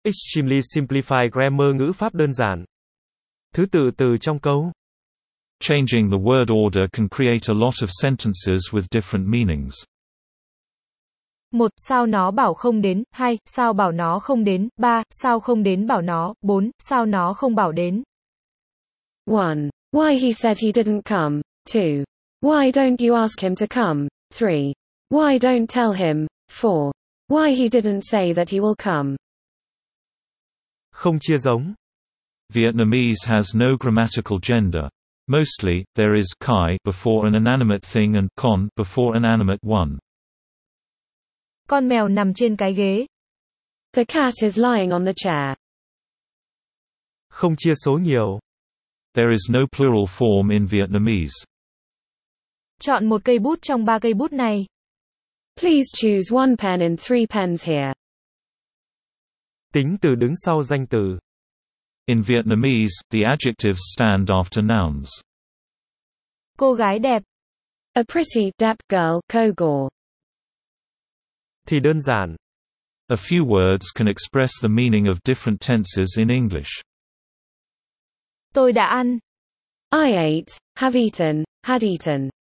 Extremely simplified grammar ngữ pháp đơn giản. Thứ tự từ trong câu. Changing the word order can create a lot of sentences with different meanings. 1. Sao nó bảo không đến, 2. Sao bảo nó không đến, 3. Sao không đến bảo nó, 4. Sao nó không bảo đến. 1. Why he said he didn't come. 2. Why don't you ask him to come. 3. Why don't tell him. 4. Why he didn't say that he will come. Không chia giống. Vietnamese has no grammatical gender. Mostly, there is kai before an inanimate thing and con before an animate one. Con mèo nằm trên cái ghế. The cat is lying on the chair. Không chia số nhiều. There is no plural form in Vietnamese. Chọn một cây bút trong 3 cây bút này. Please choose one pen in 3 pens here. Tính từ đứng sau danh từ. In Vietnamese, the adjectives stand after nouns. Cô gái đẹp. A pretty, đẹp girl, cô gái. Thì đơn giản. A few words can express the meaning of different tenses in English. Tôi đã ăn. I ate, have eaten, had eaten.